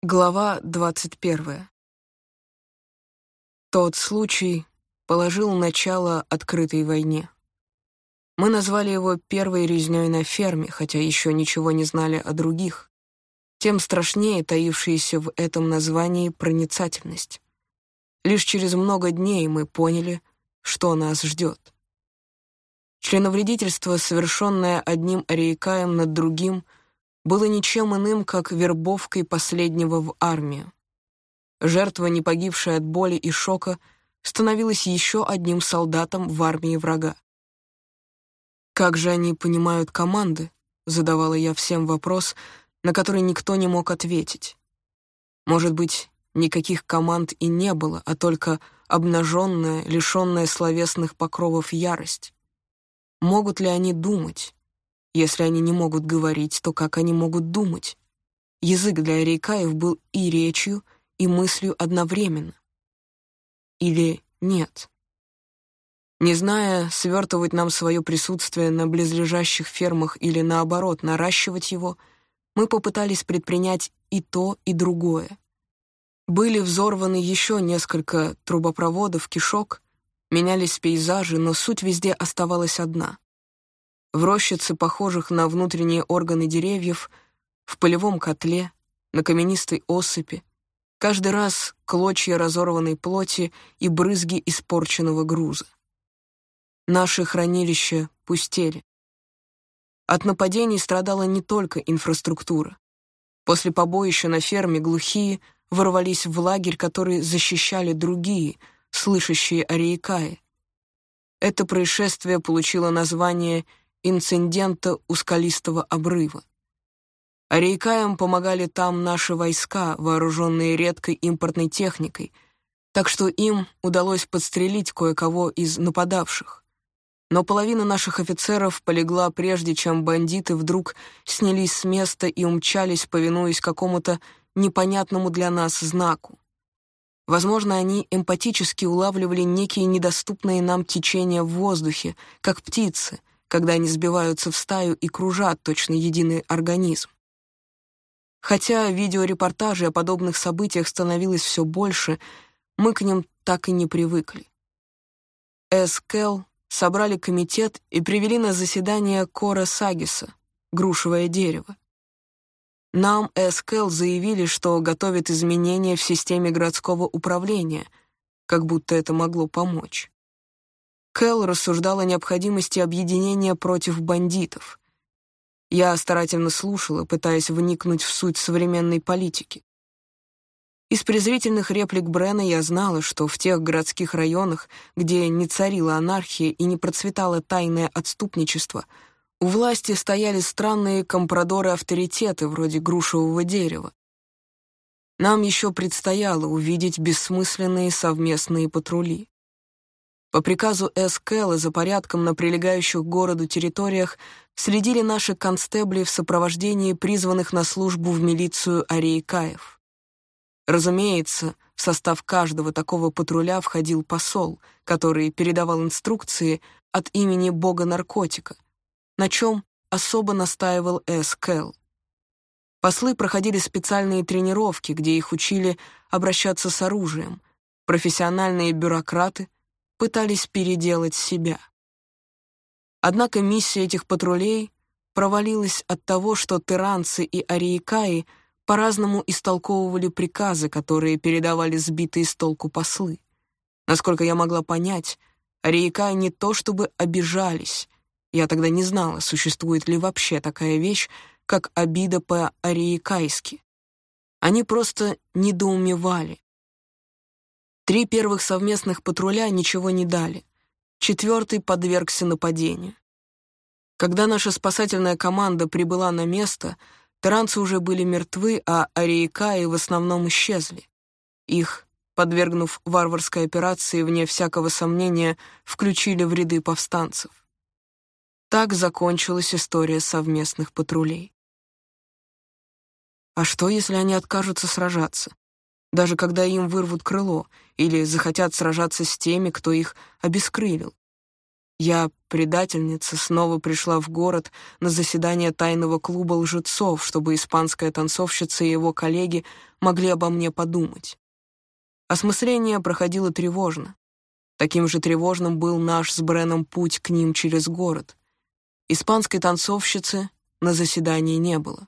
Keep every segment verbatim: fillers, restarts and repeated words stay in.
Глава двадцать первая. Тот случай положил начало открытой войне. Мы назвали его первой резнёй на ферме, хотя еще ничего не знали о других. Тем страшнее таившаяся в этом названии проницательность. Лишь через много дней мы поняли, что нас ждет. Членовредительство, совершенное одним Ариекаем над другим, было ничем иным, как вербовкой последнего в армию. Жертва, не погибшая от боли и шока, становилась еще одним солдатом в армии врага. «Как же они понимают команды?» — задавала я всем вопрос, на который никто не мог ответить. Может быть, никаких команд и не было, а только обнаженная, лишенная словесных покровов ярость. Могут ли они думать? Если они не могут говорить, то как они могут думать? Язык для Ариекаев был и речью, и мыслью одновременно. Или нет? Не зная, свертывать нам свое присутствие на близлежащих фермах или, наоборот, наращивать его, мы попытались предпринять и то, и другое. Были взорваны еще несколько трубопроводов, кишок, менялись пейзажи, но суть везде оставалась одна. В рощице, похожих на внутренние органы деревьев, в полевом котле, на каменистой осыпи, каждый раз клочья разорванной плоти и брызги испорченного груза. Наши хранилища пустели. От нападений страдала не только инфраструктура. После побоища на ферме глухие ворвались в лагерь, который защищали другие, слышащие Ариекаи. Это происшествие получило название инцидента у скалистого обрыва. Ариекаям помогали там наши войска, вооруженные редкой импортной техникой, так что им удалось подстрелить кое-кого из нападавших. Но половина наших офицеров полегла, прежде чем бандиты вдруг снялись с места и умчались, повинуясь какому-то непонятному для нас знаку. Возможно, они эмпатически улавливали некие недоступные нам течения в воздухе, как птицы, когда они сбиваются в стаю и кружат точно единый организм. Хотя видеорепортажей о подобных событиях становилось все больше, мы к ним так и не привыкли. Эскел собрали комитет и привели на заседание Кора Сагиса, грушевое дерево. Нам Эскел заявили, что готовят изменения в системе городского управления, как будто это могло помочь. Кэл рассуждал о необходимости объединения против бандитов. Я старательно слушала, пытаясь вникнуть в суть современной политики. Из презрительных реплик Брена я знала, что в тех городских районах, где не царила анархия и не процветало тайное отступничество, у власти стояли странные компрадоры-авторитеты вроде грушевого дерева. Нам еще предстояло увидеть бессмысленные совместные патрули. По приказу Эскела за порядком на прилегающих к городу территориях следили наши констебли в сопровождении призванных на службу в милицию Ариекаев. Разумеется, в состав каждого такого патруля входил посол, который передавал инструкции от имени бога наркотика, на чем особо настаивал Эскел. Послы проходили специальные тренировки, где их учили обращаться с оружием. Профессиональные бюрократы пытались переделать себя. Однако миссия этих патрулей провалилась от того, что тиранцы и Ариекаи по-разному истолковывали приказы, которые передавали сбитые с толку послы. Насколько я могла понять, Ариекаи не то чтобы обижались, я тогда не знала, существует ли вообще такая вещь, как обида по-ариекайски. Они просто недоумевали. Три первых совместных патруля ничего не дали. Четвертый подвергся нападению. Когда наша спасательная команда прибыла на место, тиранцы уже были мертвы, а Ариекаи в основном исчезли. Их, подвергнув варварской операции, вне всякого сомнения, включили в ряды повстанцев. Так закончилась история совместных патрулей. А что, если они откажутся сражаться? Даже когда им вырвут крыло или захотят сражаться с теми, кто их обескрылил? Я, предательница, снова пришла в город на заседание тайного клуба лжецов, чтобы испанская танцовщица и его коллеги могли обо мне подумать. Осмысление проходило тревожно. Таким же тревожным был наш с Бреном путь к ним через город. Испанской танцовщицы на заседании не было.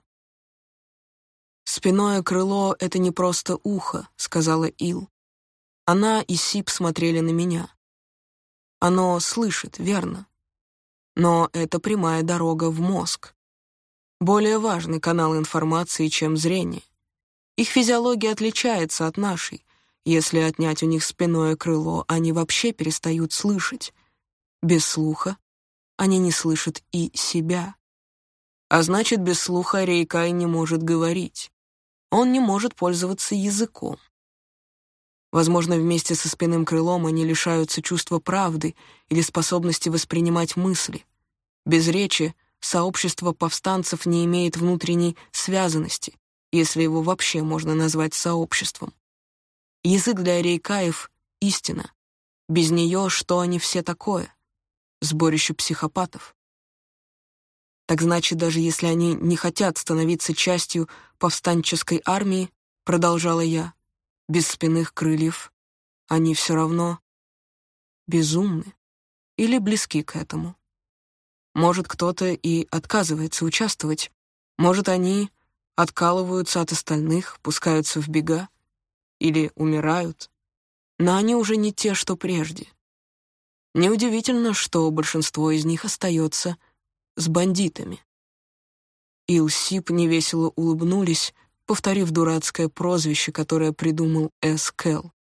«Спинное крыло — это не просто ухо», — сказала Ил. Она и Сип смотрели на меня. Оно слышит, верно. Но это прямая дорога в мозг. Более важный канал информации, чем зрение. Их физиология отличается от нашей. Если отнять у них спинное крыло, они вообще перестают слышать. Без слуха они не слышат и себя. А значит, без слуха Рейкай не может говорить. Он не может пользоваться языком. Возможно, вместе со спинным крылом они лишаются чувства правды или способности воспринимать мысли. Без речи сообщество повстанцев не имеет внутренней связанности, если его вообще можно назвать сообществом. Язык для рейкаев — истина. Без нее что они все такое? Сборище психопатов. Так значит, даже если они не хотят становиться частью повстанческой армии, продолжала я, без спинных крыльев, они все равно безумны или близки к этому. Может, кто-то и отказывается участвовать, может, они откалываются от остальных, пускаются в бега или умирают, но они уже не те, что прежде. Неудивительно, что большинство из них остается с бандитами. Ил Сип невесело улыбнулись, повторив дурацкое прозвище, которое придумал Эс Кэл.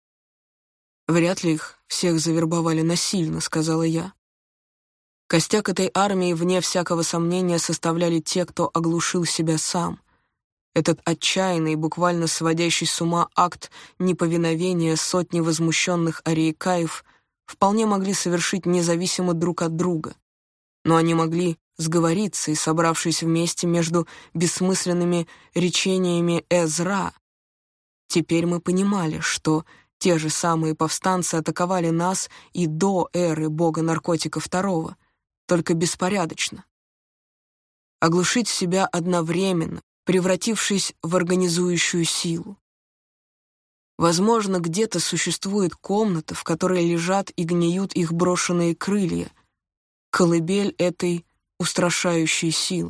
«Вряд ли их всех завербовали насильно», — сказала я. Костяк этой армии, вне всякого сомнения, составляли те, кто оглушил себя сам. Этот отчаянный, буквально сводящий с ума акт неповиновения сотни возмущенных арейкаев вполне могли совершить независимо друг от друга. Но они могли сговориться и, собравшись вместе между бессмысленными речениями Эзра. Теперь мы понимали, что те же самые повстанцы атаковали нас и до эры бога наркотика второго, только беспорядочно. Оглушить себя одновременно, превратившись в организующую силу. Возможно, где-то существует комната, в которой лежат и гниют их брошенные крылья, колыбель этой устрашающей силы.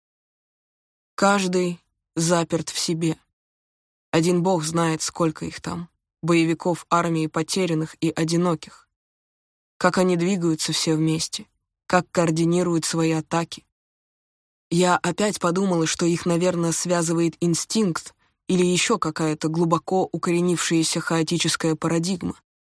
Каждый заперт в себе. Один бог знает, сколько их там, боевиков армии потерянных и одиноких. Как они двигаются все вместе, как координируют свои атаки. Я опять подумала, что их, наверное, связывает инстинкт или еще какая-то глубоко укоренившаяся хаотическая парадигма.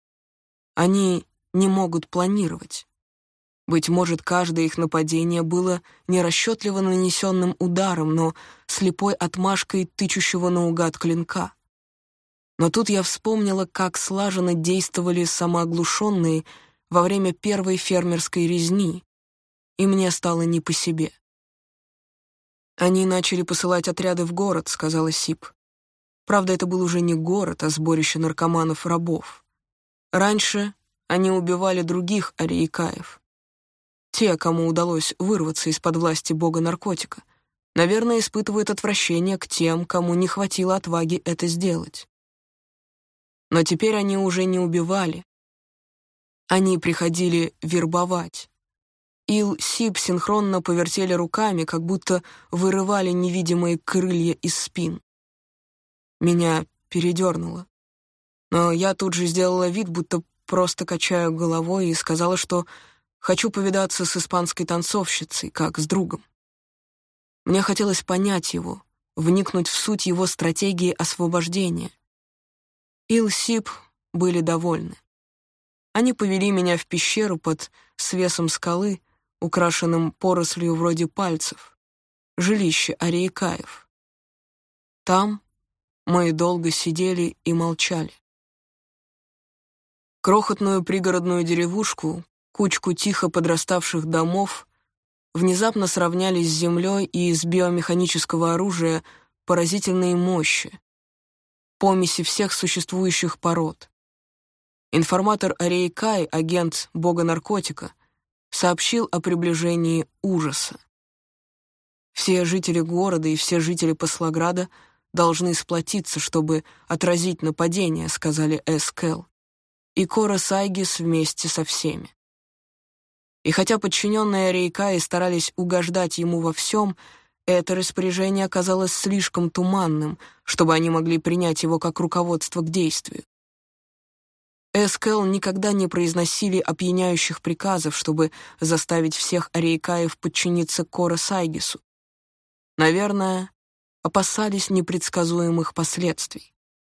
Они не могут планировать. Быть может, каждое их нападение было нерасчетливо нанесенным ударом, но слепой отмашкой тычущего наугад клинка. Но тут я вспомнила, как слаженно действовали самооглушенные во время первой фермерской резни, и мне стало не по себе. «Они начали посылать отряды в город», — сказала Сип. Правда, это был уже не город, а сборище наркоманов-рабов. Раньше они убивали других арейкаев. Те, кому удалось вырваться из-под власти бога наркотика, наверное, испытывают отвращение к тем, кому не хватило отваги это сделать. Но теперь они уже не убивали. Они приходили вербовать. Ил Сип синхронно повертели руками, как будто вырывали невидимые крылья из спин. Меня передернуло. Но я тут же сделала вид, будто просто качаю головой, и сказала, что хочу повидаться с испанской танцовщицей, как с другом. Мне хотелось понять его, вникнуть в суть его стратегии освобождения. Ил Сип были довольны. Они повели меня в пещеру под свесом скалы, украшенным порослью вроде пальцев, жилище арейкаев. Там мы долго сидели и молчали. Крохотную пригородную деревушку, кучку тихо подраставших домов, внезапно сравняли с землей и из биомеханического оружия поразительные мощи, помеси всех существующих пород. Информатор Арейкай, агент бога наркотика, сообщил о приближении ужаса. Все жители города и все жители Паслограда должны сплотиться, чтобы отразить нападение, сказали Эскел, и Корос Айгис вместе со всеми. И хотя подчиненные Арейкаи старались угождать ему во всем, это распоряжение оказалось слишком туманным, чтобы они могли принять его как руководство к действию. Эскел никогда не произносили опьяняющих приказов, чтобы заставить всех Арейкаев подчиниться Корос Айгису. Наверное, опасались непредсказуемых последствий.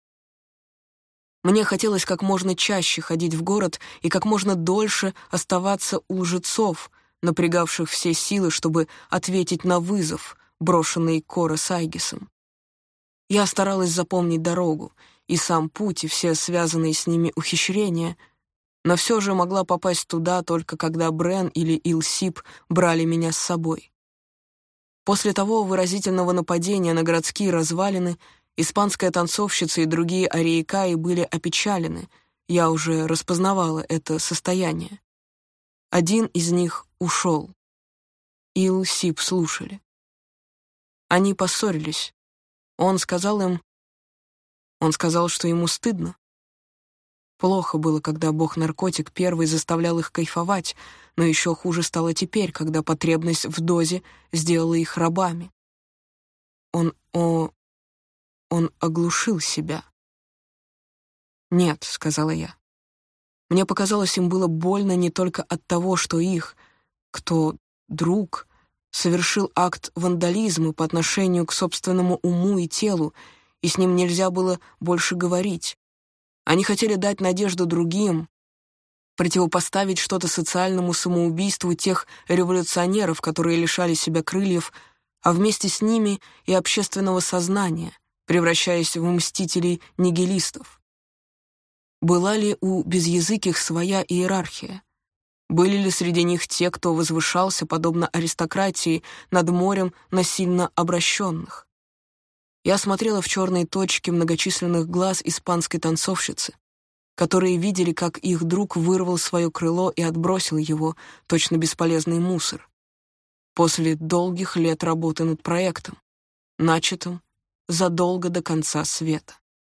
Мне хотелось как можно чаще ходить в город и как можно дольше оставаться у лжецов, напрягавших все силы, чтобы ответить на вызов, брошенный Корос Айгисом. Я старалась запомнить дорогу, и сам путь, и все связанные с ними ухищрения, но все же могла попасть туда только когда Брен или Илсип брали меня с собой. После того выразительного нападения на городские развалины испанская танцовщица и другие арейкаи были опечалены, я уже распознавала это состояние. Один из них ушел. Ил-Сип слушали. Они поссорились. Он сказал им... Он сказал, что ему стыдно. Плохо было, когда бог-наркотик первый заставлял их кайфовать, но еще хуже стало теперь, когда потребность в дозе сделала их рабами. Он... о... Он оглушил себя. «Нет», — сказала я. Мне показалось, им было больно не только от того, что их, кто друг, совершил акт вандализма по отношению к собственному уму и телу, и с ним нельзя было больше говорить. Они хотели дать надежду другим, противопоставить что-то социальному самоубийству тех революционеров, которые лишали себя крыльев, а вместе с ними и общественного сознания, превращаясь в мстителей-нигилистов. Была ли у безязыких своя иерархия? Были ли среди них те, кто возвышался, подобно аристократии, над морем насильно обращенных? Я смотрела в черные точки многочисленных глаз испанской танцовщицы, которые видели, как их друг вырвал свое крыло и отбросил его, точно бесполезный мусор, после долгих лет работы над проектом, начатым задолго до конца света.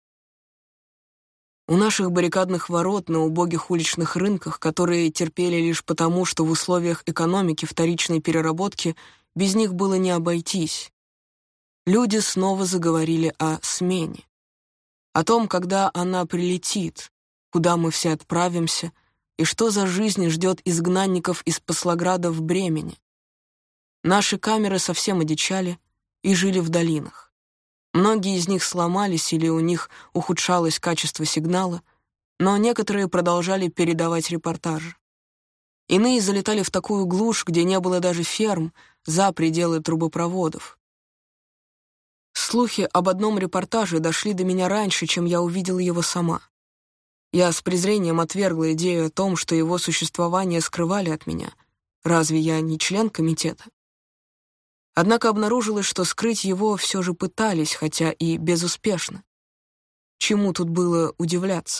У наших баррикадных ворот на убогих уличных рынках, которые терпели лишь потому, что в условиях экономики вторичной переработки без них было не обойтись, люди снова заговорили о смене, о том, когда она прилетит, куда мы все отправимся и что за жизнь ждет изгнанников из Паслограда в Бремени. Наши камеры совсем одичали и жили в долинах. Многие из них сломались или у них ухудшалось качество сигнала, но некоторые продолжали передавать репортажи. Иные залетали в такую глушь, где не было даже ферм, за пределы трубопроводов. Слухи об одном репортаже дошли до меня раньше, чем я увидела его сама. Я с презрением отвергла идею о том, что его существование скрывали от меня. Разве я не член комитета? Однако обнаружилось, что скрыть его все же пытались, хотя и безуспешно. Чему тут было удивляться?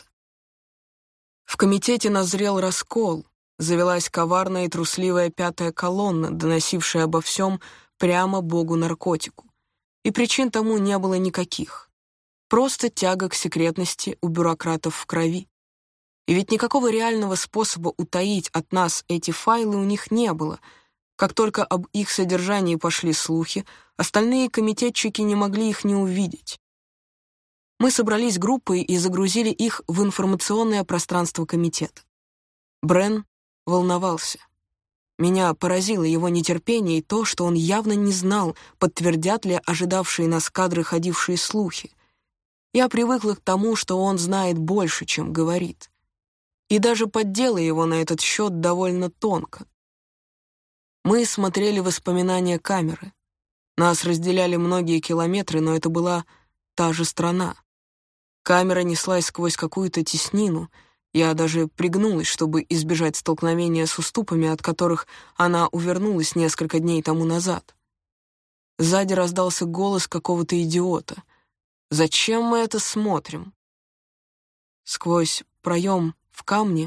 В комитете назрел раскол, завелась коварная и трусливая пятая колонна, доносившая обо всем прямо богу-наркотику. И причин тому не было никаких. Просто тяга к секретности у бюрократов в крови. И ведь никакого реального способа утаить от нас эти файлы у них не было. Как только об их содержании пошли слухи, остальные комитетчики не могли их не увидеть. Мы собрались группой и загрузили их в информационное пространство комитета. Брен волновался. Меня поразило его нетерпение и то, что он явно не знал, подтвердят ли ожидавшие нас кадры ходившие слухи. Я привыкла к тому, что он знает больше, чем говорит. И даже поддела его на этот счет довольно тонко. Мы смотрели воспоминания камеры. Нас разделяли многие километры, но это была та же страна. Камера неслась сквозь какую-то теснину. Я даже пригнулась, чтобы избежать столкновения с уступами, от которых она увернулась несколько дней тому назад. Сзади раздался голос какого-то идиота. «Зачем мы это смотрим?» Сквозь проем в камне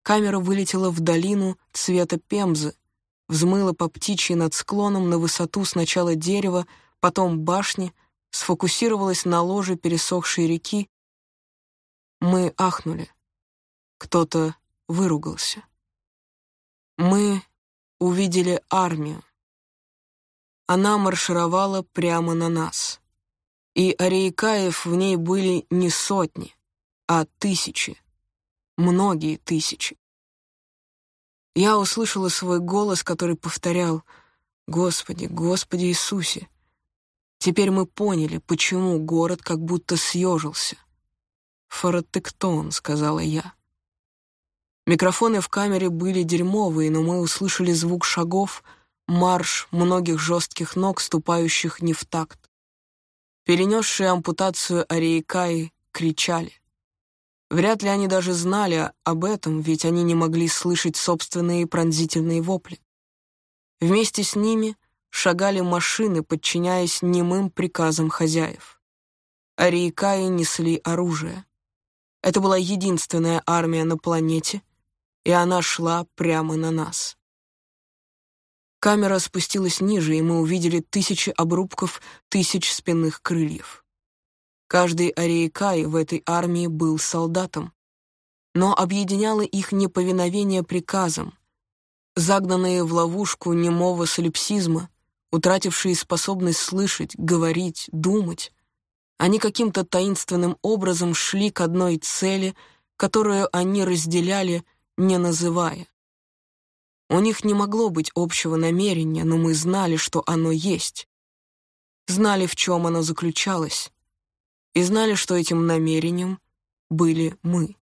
камера вылетела в долину цвета Пемзы, взмыла по птичьи над склоном на высоту сначала дерева, потом башни, сфокусировалась на ложе пересохшей реки. Мы ахнули. Кто-то выругался. Мы увидели армию. Она маршировала прямо на нас. И ареикаев в ней были не сотни, а тысячи, многие тысячи. Я услышала свой голос, который повторял: «Господи, Господи Иисусе!» Теперь мы поняли, почему город как будто съежился. «Форотектон», — сказала я. Микрофоны в камере были дерьмовые, но мы услышали звук шагов, марш многих жестких ног, ступающих не в такт. Перенесшие ампутацию ареикаи кричали. Вряд ли они даже знали об этом, ведь они не могли слышать собственные пронзительные вопли. Вместе с ними шагали машины, подчиняясь немым приказам хозяев. Ареикаи несли оружие. Это была единственная армия на планете, и она шла прямо на нас. Камера спустилась ниже, и мы увидели тысячи обрубков тысяч спинных крыльев. Каждый ареикай в этой армии был солдатом, но объединяло их неповиновение приказам, загнанные в ловушку немого солипсизма, утратившие способность слышать, говорить, думать. Они каким-то таинственным образом шли к одной цели, которую они разделяли, не называя. У них не могло быть общего намерения, но мы знали, что оно есть. Знали, в чем оно заключалось. И знали, что этим намерением были мы.